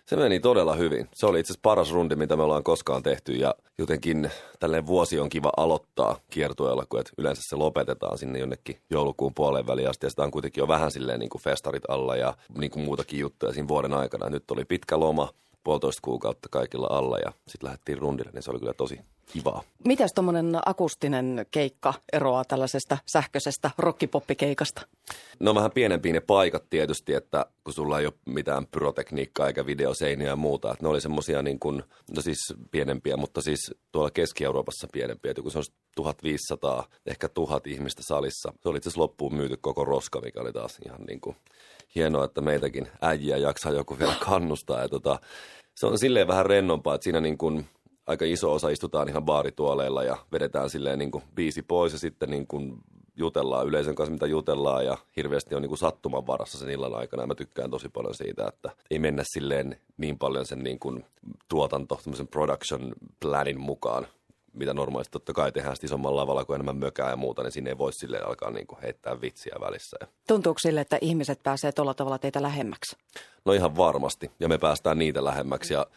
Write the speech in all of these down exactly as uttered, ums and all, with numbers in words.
Se meni todella hyvin. Se oli itse asiassa paras rundi, mitä me ollaan koskaan tehty ja jotenkin tälleen vuosi on kiva aloittaa kiertueella, kun et yleensä se lopetetaan sinne jonnekin joulukuun puoleen väliin asti ja sitä on kuitenkin jo vähän silleen niin kuin festarit alla ja niin kuin muutakin juttuja siinä vuoden aikana. Nyt oli pitkä loma, puolitoista kuukautta kaikilla alla ja sitten lähdettiin rundille, niin se oli kyllä tosi kivaa. Mites tuommoinen akustinen keikka eroaa tällaisesta sähköisestä rockipoppikeikasta? No vähän pienempiä ne paikat tietysti, että kun sulla ei ole mitään pyrotekniikkaa eikä videoseiniä ja muuta. Että ne oli semmoisia niin kuin, no siis pienempiä, mutta siis tuolla Keski-Euroopassa pienempiä. Että kun se on tuhatviisisataa, ehkä tuhat ihmistä salissa. Se oli itse asiassa loppuun myyty koko roska, mikä oli taas ihan niin kuin hienoa, että meitäkin äijiä jaksaa joku vielä kannustaa. Ja tota, se on silleen vähän rennompaa, että siinä niin kuin aika iso osa istutaan ihan baarituoleilla ja vedetään silleen niin kuin biisi pois ja sitten niin kuin jutellaan yleisön kanssa, mitä jutellaan ja hirveästi on niin kuin sattuman varassa sen illan aikana. Ja mä tykkään tosi paljon siitä, että ei mennä silleen niin paljon sen niin kuin tuotanto, semmoisen production planin mukaan, mitä normaalisti totta kai tehdään isommalla lavalla kuin enemmän mökää ja muuta, niin siinä ei voi silleen alkaa niin kuin heittää vitsiä välissä. Tuntuuko sille, että ihmiset pääsee tuolla tavalla teitä lähemmäksi? No ihan varmasti, ja me päästään niitä lähemmäksi ja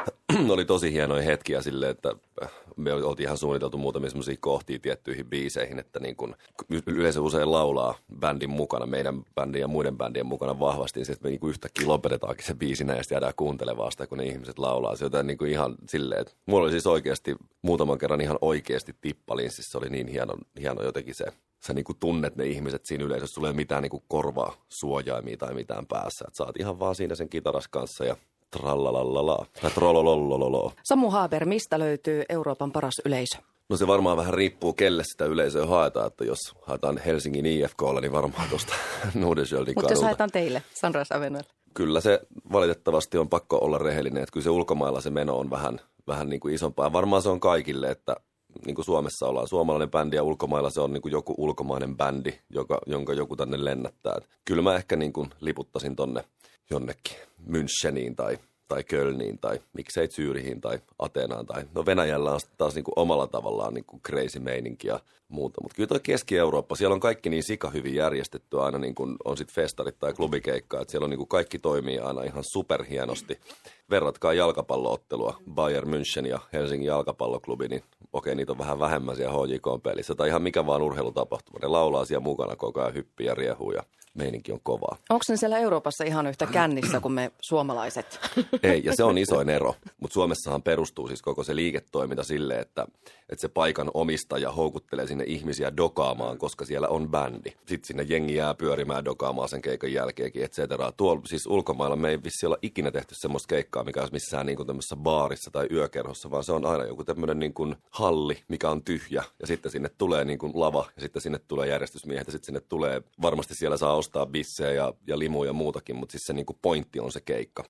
oli tosi hienoja hetkiä silleen, että me oltiin ihan suunniteltu muutamia semmoisia kohtia tiettyihin biiseihin, että niin kun yleensä usein laulaa bändin mukana, meidän bändin ja muiden bändien mukana vahvasti, niin sitten me niin kuin yhtäkkiä lopetetaankin se biisinä ja sitten jäädään kuuntelemaan sitä, kun ne ihmiset laulaa. Se jotain niin kuin ihan silleen, että mulla oli siis oikeasti muutaman kerran ihan oikeasti tippalin, siis se oli niin hieno, hieno jotenkin se. Sä niin kuin tunnet ne ihmiset siinä yleisössä, sulla ei ole mitään niin kuin korvaa suojaimia tai mitään päässä. Että sä oot ihan vaan siinä sen kitaras kanssa ja trallalala, tai trollololololo. Samu Haaber, mistä löytyy Euroopan paras yleisö? No se varmaan vähän riippuu, kelle sitä yleisöä haetaan, että jos haetaan Helsingin I F K:lla, niin varmaan tuosta Nordenskiöldin kadulta. Mutta jos haetaan teille, Sunrise Avenuella. Kyllä se valitettavasti on pakko olla rehellinen, että kyllä se ulkomailla se meno on vähän, vähän niin kuin isompaa. Varmaan se on kaikille, että niin kuin Suomessa ollaan suomalainen bändi ja ulkomailla se on niin kuin joku ulkomainen bändi, joka, jonka joku tänne lennättää. Et kyllä mä ehkä niin kuin liputtaisin tonne jonnekin Müncheniin tai, tai Kölniin tai miksei Zyyrihin tai Ateenaan. Tai, no Venäjällä on taas niin kuin omalla tavallaan niin kuin crazy meininki ja muuta. Mutta kyllä tuo Keski-Eurooppa, siellä on kaikki niin sika hyvin järjestetty aina niin kuin on sitten festarit tai klubikeikkaa. Että siellä on niin kuin kaikki toimii aina ihan superhienosti. Verratkaa jalkapalloottelua, Bayern München ja Helsingin jalkapalloklubi, niin okei, niitä on vähän vähemmän siellä H J K-pelissä. Tai ihan mikä vaan urheilutapahtuma. Ne laulaa siellä mukana koko ajan, hyppii ja riehuu ja meininki on kovaa. Onko ne siellä Euroopassa ihan yhtä kännissä kuin me suomalaiset? Ei, ja se on isoin ero. Mutta Suomessahan perustuu siis koko se liiketoiminta silleen, että, että se paikan omistaja houkuttelee sinne ihmisiä dokaamaan, koska siellä on bändi. Sitten sinne jengi jää pyörimään dokaamaan sen keikan jälkeenkin, et cetera. Tuolla siis ulkomailla me ei vissi olla ikinä tehty semmoista keikkaa, mikä olisi missään niin kuin tämmöisessä baarissa tai yökerhossa, vaan se on aina joku tämmöinen niin kuin halli, mikä on tyhjä. Ja sitten sinne tulee niin kuin lava ja sitten sinne tulee järjestysmiehet ja sitten sinne tulee, varmasti siellä saa ostaa bissejä ja, ja limuja ja muutakin, mutta siis se niin kuin pointti on se keikka.